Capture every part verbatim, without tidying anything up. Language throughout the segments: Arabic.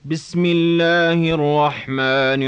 بسم الله الرحمن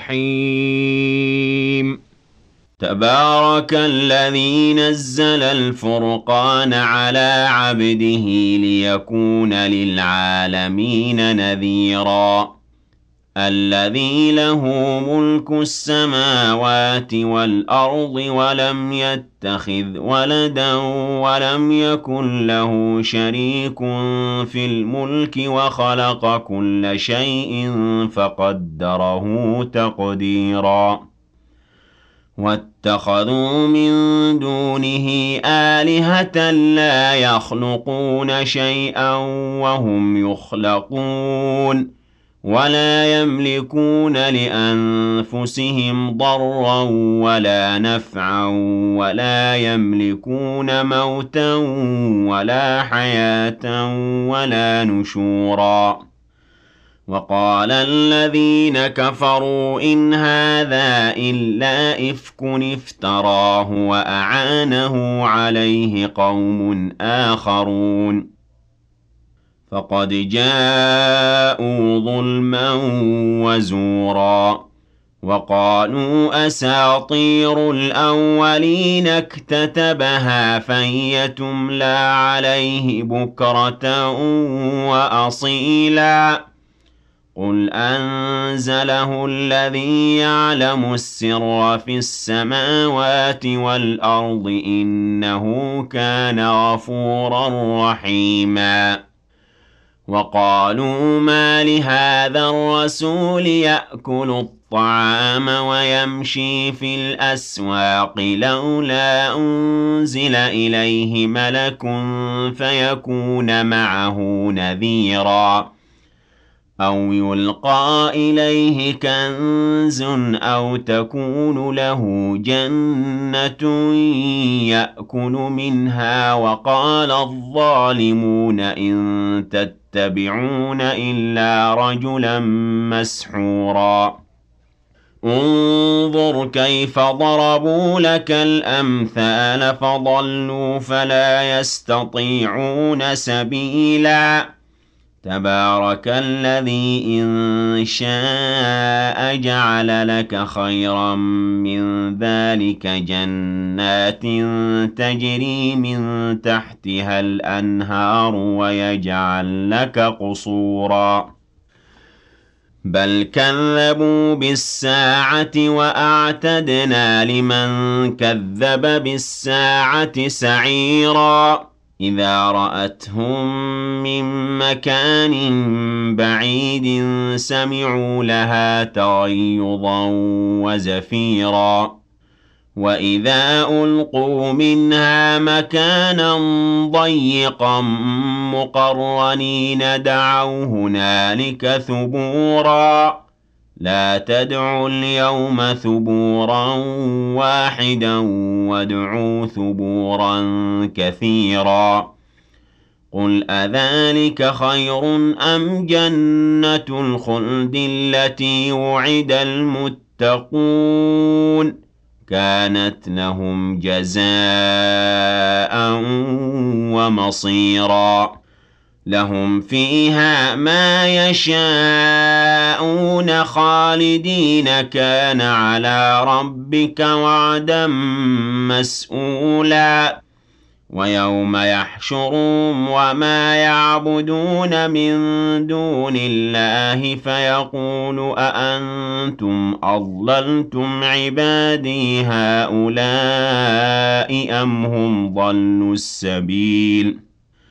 الرحيم. تبارك الذي نزل الفرقان على عبده ليكون للعالمين نذيرا. الذي له ملك السماوات والأرض ولم يتخذ ولدا ولم يكن له شريك في الملك وخلق كل شيء فقدره تقديرا. واتخذوا من دونه آلهة لا يخلقون شيئا وهم يخلقون ولا يملكون لأنفسهم ضرا ولا نفعا ولا يملكون موتا ولا حياة ولا نشورا. وقال الذين كفروا إن هذا إلا إفك افتراه وأعانه عليه قوم آخرون فقد جاءوا ظلما وزورا. وقالوا أساطير الأولين اكتتبها فهي تملى عليه بكرة وأصيلا. قل أنزله الذي يعلم السر في السماوات والأرض إنه كان غفورا رحيما. وقالوا ما لهذا الرسول يأكل الطعام ويمشي في الأسواق لولا أنزل إليه ملك فيكون معه نذيرا. أو يلقى إليه كنز أو تكون له جنة يأكل منها. وقال الظالمون إن تتبعون إلا رجلا مسحورا. انظر كيف ضربوا لك الأمثال فضلوا فلا يستطيعون سبيلا. تبارك الذي إن شاء جعل لك خيرا من ذلك جنات تجري من تحتها الأنهار ويجعل لك قصورا. بل كذبوا بالساعة وأعتدنا لمن كذب بالساعة سعيرا. إذا رأتهم من مكان بعيد سمعوا لها تغيظا وزفيرا. وإذا ألقوا منها مكانا ضيقا مقرنين دعوا هنالك ثبورا. لا تدعوا اليوم ثبورا واحدا وادعوا ثبورا كثيرا. قل أذلك خير أم جنة الخلد التي وعد المتقون كانت لهم جزاء ومصيرا. لهم فيها ما يشاءون خالدين كان على ربك وعدا مسئولا. ويوم يحشرهم وما يعبدون من دون الله فيقول أأنتم أضللتم عبادي هؤلاء أم هم ضلوا السبيل.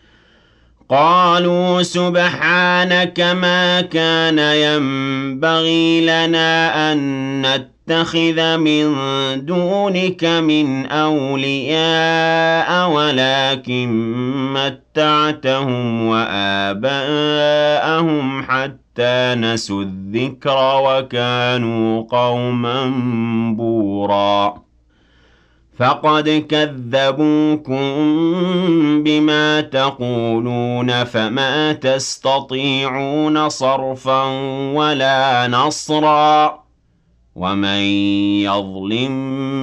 قالوا سبحانك ما كان ينبغي لنا أن نتخذ من دونك من أولياء ولكن متعتهم وآباءهم حتى نسوا الذكر وكانوا قوما بورا. فقد كذبوكم بما تقولون فما تستطيعون صرفا ولا نصرا. ومن يظلم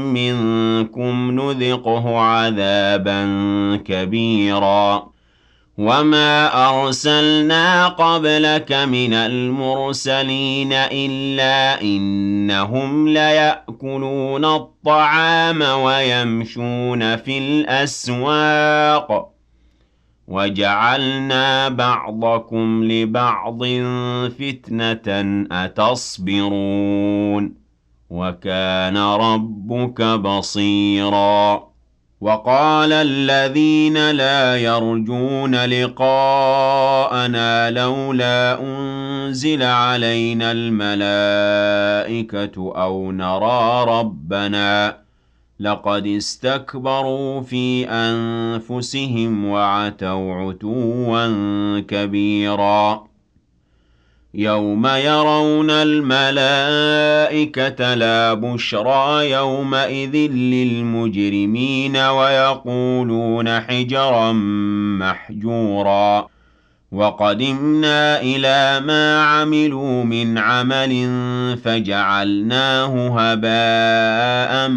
منكم نذقه عذابا كبيرا. وَمَا أَرْسَلْنَا قَبْلَكَ مِنَ الْمُرْسَلِينَ إِلَّا إِنَّهُمْ لَيَأْكُلُونَ الطَّعَامَ وَيَمْشُونَ فِي الْأَسْوَاقِ وَجَعَلْنَا بَعْضَكُمْ لِبَعْضٍ فِتْنَةً أَتَصْبِرُونَ وَكَانَ رَبُّكَ بَصِيرًا وَقَالَ الَّذِينَ لَا يَرْجُونَ لِقَاءَنَا لَوْلَا أُنزِلَ عَلَيْنَا الْمَلَائِكَةُ أَوْ نَرَىٰ رَبَّنَا لَقَدِ اسْتَكْبَرُوا فِي أَنفُسِهِمْ وَعَتَوْا عُتُوًّا كَبِيرًا يَوْمَ يَرَوْنَ الْمَلَائِكَةَ لَا بُشْرَىٰ يَوْمَئِذٍ لِّلْمُجْرِمِينَ وَيَقُولُونَ حِجْرًا مَّحْجُورًا وَقَدِمْنَا إِلَىٰ مَا عَمِلُوا مِنْ عَمَلٍ فَجَعَلْنَاهُ هَبَاءً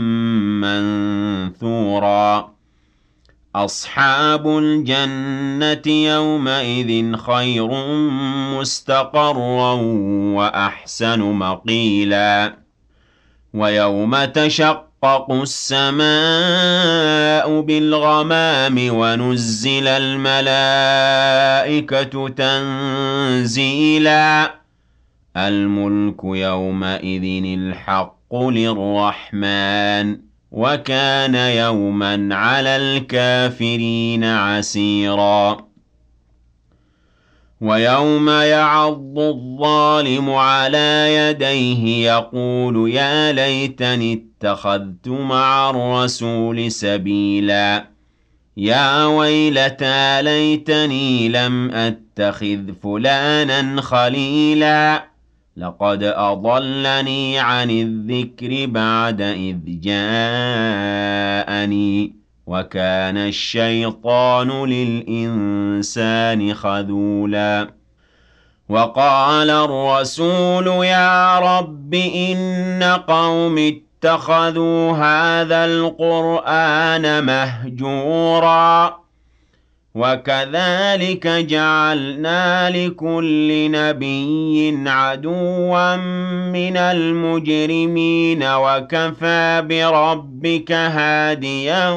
مَّنثُورًا أَصْحَابُ الْجَنَّةِ يَوْمَئِذٍ خَيْرٌ مُّسْتَقَرًّا وَأَحْسَنُ مَقِيلًا وَيَوْمَ تَشَقَّقُ السَّمَاءُ بِالْغَمَامِ وَنُزِّلَ الْمَلَائِكَةُ تَنزِيلًا الْمُلْكُ يَوْمَئِذٍ الْحَقُّ لِلرَّحْمَٰنِ وَكَانَ يَوْمًا عَلَى الْكَافِرِينَ عَسِيرًا وَيَوْمَ يَعَضُّ الظَّالِمُ عَلَىٰ يَدَيْهِ يَقُولُ يَا لَيْتَنِي اتَّخَذْتُ مَعَ الرَّسُولِ سَبِيلًا يَا وَيْلَتَىٰ لَيْتَنِي لَمْ أَتَّخِذْ فُلَانًا خَلِيلًا لَّقَدْ أَضَلَّنِي عَنِ الذِّكْرِ بَعْدَ إِذْ جَاءَنِي وَكَانَ الشَّيْطَانُ لِلْإِنسَانِ خَذُولًا وَقَالَ الرَّسُولُ يَا رَبِّ إِنَّ قَوْمِي اتَّخَذُوا هَٰذَا الْقُرْآنَ مَهْجُورًا وَكَذَٰلِكَ جَعَلْنَا لِكُلِّ نَبِيٍّ عَدُوًّا مِّنَ الْمُجْرِمِينَ وَكَفَىٰ بِرَبِّكَ هَادِيًا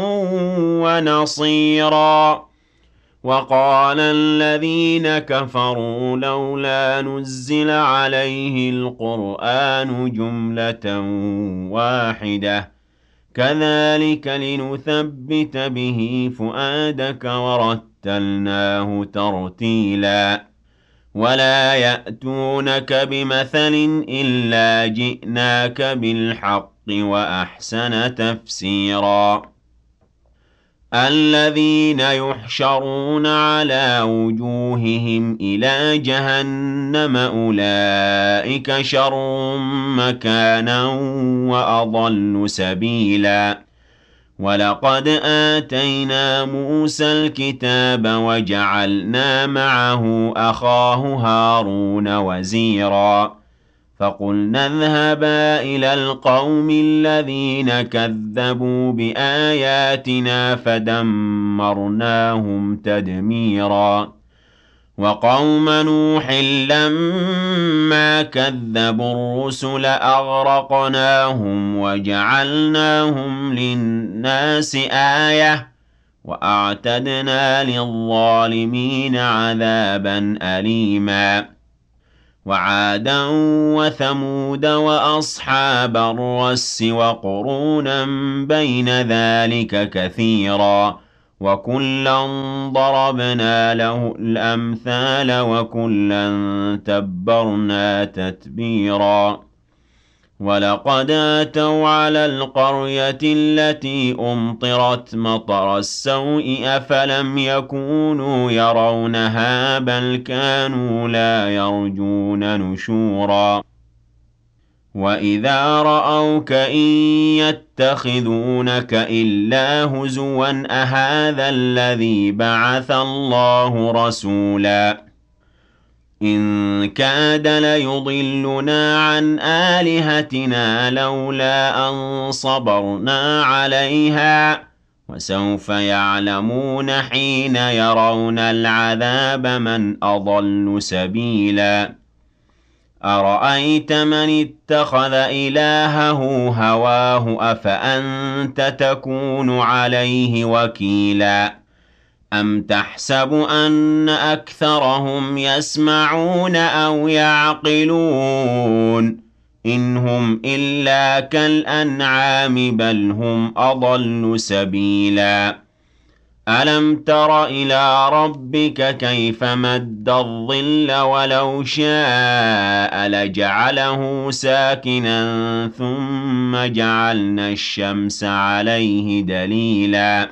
وَنَصِيرًا وَقَالَ الَّذِينَ كَفَرُوا لَوْلَا نُزِّلَ عَلَيْهِ الْقُرْآنُ جُمْلَةً وَاحِدَةً كَذَٰلِكَ لِنُثَبِّتَ بِهِ فُؤَادَكَ وَرَتَّلْنَاهُ تَرْتِيلًا وَلَا يَأْتُونَكَ بِمَثَلٍ إِلَّا جِئْنَاكَ بِالْحَقِّ وَأَحْسَنَ تَفْسِيرًا الَّذِينَ يُحْشَرُونَ عَلَىٰ وُجُوهِهِمْ إِلَىٰ جَهَنَّمَ أُولَٰئِكَ شَرٌّ مَّكَانًا وَأَضَلُّ سَبِيلًا وَلَقَدْ آتَيْنَا مُوسَى الْكِتَابَ وَجَعَلْنَا مَعَهُ أَخَاهُ هَارُونَ وَزِيرًا فَقُلْنَا اذْهَبَا إِلَى الْقَوْمِ الَّذِينَ كَذَّبُوا بِآيَاتِنَا فَدَمَّرْنَاهُمْ تَدْمِيرًا وَقَوْمَ نُوحٍ لَّمَّا كَذَّبُوا الرُّسُلَ أَغْرَقْنَاهُمْ وَجَعَلْنَاهُمْ لِلنَّاسِ آيَةً وَأَعْتَدْنَا لِلظَّالِمِينَ عَذَابًا أَلِيمًا وَعَادًا وَثَمُودَ وَأَصْحَابَ الرَّسِّ وَقُرُونًا بَيْنَ ذَٰلِكَ كَثِيرًا وَكُلًّا ضَرَبْنَا لَهُ الْأَمْثَالَ وَكُلًّا تَبَّرْنَا تَتْبِيرًا وَلَقَدْ أَتَوْا عَلَى الْقَرْيَةِ الَّتِي أُمْطِرَتْ مَطَرَ السَّوْءِ أَفَلَمْ يَكُونُوا يَرَوْنَهَا بَلْ كَانُوا لَا يَرْجُونَ نُشُورًا وَإِذَا رَأَوْكَ إِن يَتَّخِذُونَكَ إِلَّا هُزُوًا أَهَٰذَا الَّذِي بَعَثَ اللَّهُ رَسُولًا إِن كَادَ لَيُضِلُّنَا عَنْ آلِهَتِنَا لَوْلَا أَن صَبَرْنَا عَلَيْهَا وسوف يعلمون حين يرون العذاب من أضل سبيلا أرأيت من اتخذ إلهه هواه أفأنت تكون عليه وكيلا أم تحسب أن أكثرهم يسمعون أو يعقلون إن هم إلا كالأنعام بل هم أضل سبيلا ألم تر إلى ربك كيف مد الظل ولو شاء لجعله ساكنا ثم جعلنا الشمس عليه دليلا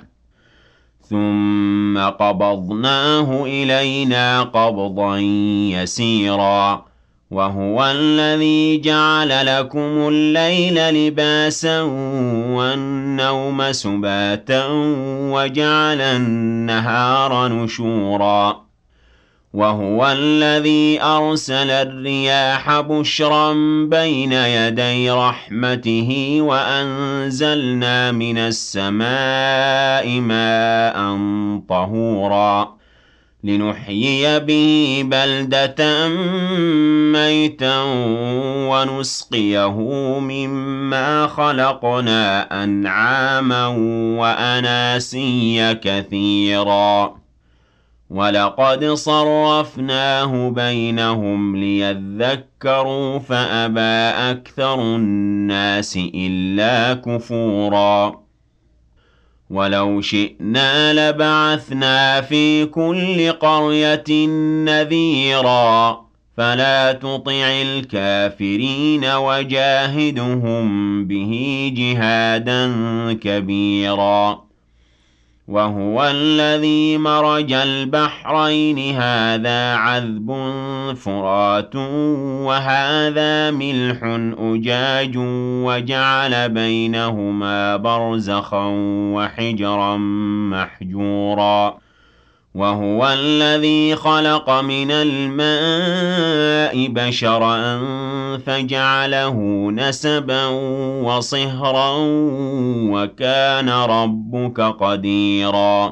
ثم قبضناه إلينا قبضا يسيرا وهو الذي جعل لكم الليل لباسا والنوم سباتا وجعل النهار نشورا وهو الذي أرسل الرياح بشرا بين يدي رحمته وأنزلنا من السماء ماء طهورا لنحيي به بلدة ميتا ونسقيه مما خلقنا أنعاما وأناسيا كثيرا ولقد صرفناه بينهم ليذكروا فأبى أكثر الناس إلا كفورا ولو شئنا لبعثنا في كل قرية نذيرا فلا تطع الكافرين وجاهدهم به جهادا كبيرا وهو الذي مرج البحرين هذا عذب فرات وهذا ملح أجاج وجعل بينهما برزخا وحجرا محجورا وهو الذي خلق من الماء بشرا فجعله نسبا وصهرا وكان ربك قديرا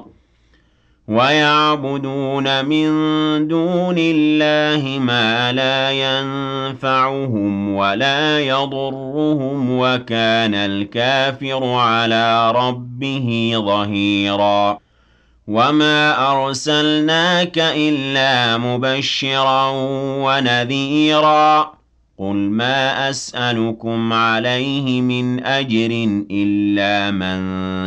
ويعبدون من دون الله ما لا ينفعهم ولا يضرهم وكان الكافر على ربه ظهيرا وما أرسلناك إلا مبشرا ونذيرا قل ما أسألكم عليه من أجر إلا من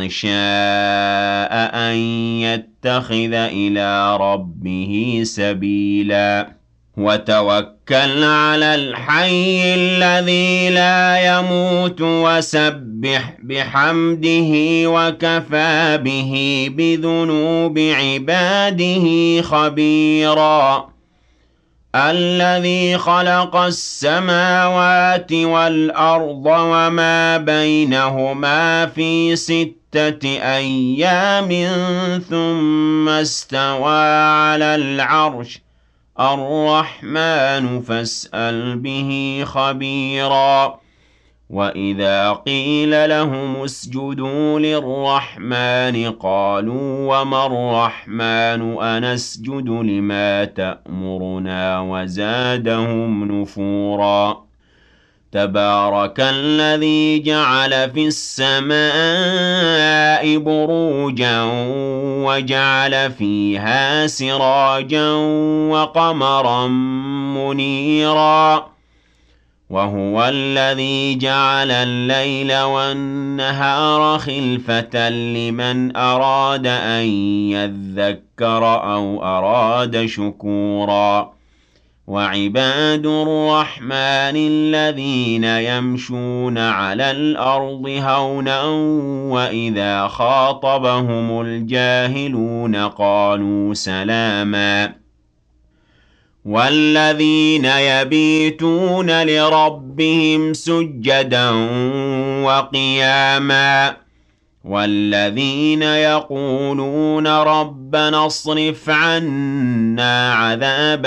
شاء أن يتخذ إلى ربه سبيلا وتوكل على الحي الذي لا يموت وسبح بحمده وكفى به بذنوب عباده خبيرا الذي خلق السماوات والأرض وما بينهما في ستة أيام ثم استوى على العرش الرحمن فاسأل به خبيرا وإذا قيل لهم اسجدوا للرحمن قالوا وما الرحمن أنسجد لما تأمرنا وزادهم نفورا تبارك الذي جعل في السماء بروجا وجعل فيها سراجا وقمرا منيرا وهو الذي جعل الليل والنهار خلفة لمن أراد أن يذكر أو أراد شكورا وعباد الرحمن الذين يمشون على الأرض هونا وإذا خاطبهم الجاهلون قالوا سلاما والذين يبيتون لربهم سجدا وقياما والذين يقولون ربنا اصرف عنا عذاب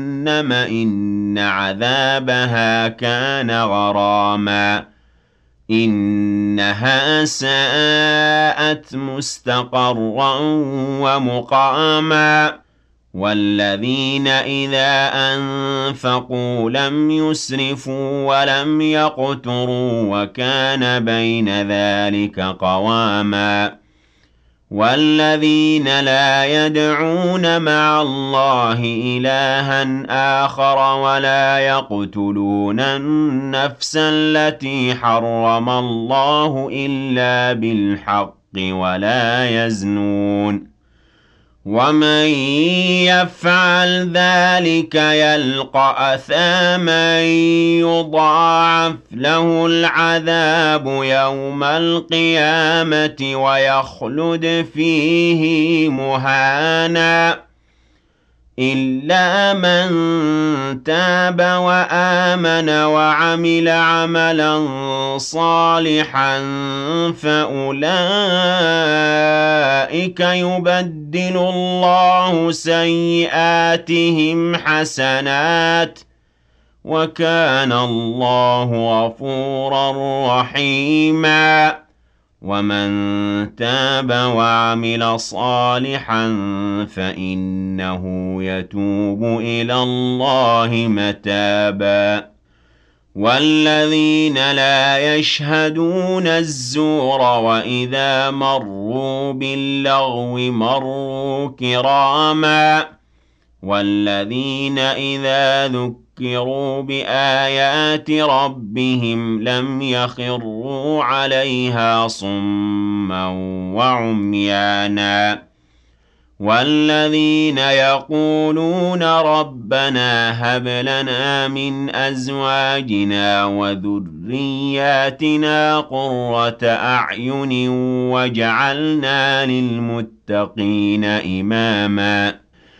جهنم إن عذابها كان غراما إنها ساءت مستقرا ومقاما والذين إذا أنفقوا لم يسرفوا ولم يقتروا وكان بين ذلك قواما والذين لا يدعون مع الله إلها آخر ولا يقتلون النفس التي حرم الله إلا بالحق ولا يزنون ومن يفعل ذلك يلقى أثاما يضاعف له العذاب يوم القيامة ويخلد فيه مهانا إلا من تاب وآمن وعمل عملا صالحا فأولئك يبدل الله سيئاتهم حسنات وكان الله غفورا رحيما ومن تاب وعمل صالحا فإنه يتوب إلى الله متابا والذين لا يشهدون الزور وإذا مروا باللغو مروا كراما والذين إذا ذكروا بآيات ربهم لم يخروا عليها صما وعميانا والذين يقولون ربنا هب لنا من أزواجنا وذرياتنا قرة أعين واجعلنا للمتقين إماما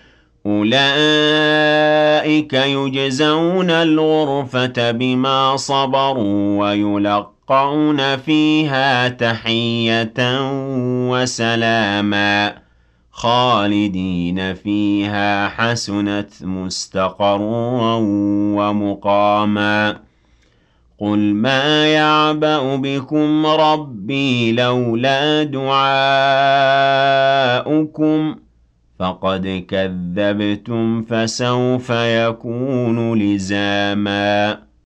أولئك يجزون الغرفة بما صبروا ويلقون فيها تحية وسلاما خالدين فيها حسنت مستقرا ومقاما قل ما يعبأ بكم ربي لولا دعاؤكم فقد كذبتم فسوف يكون لزاما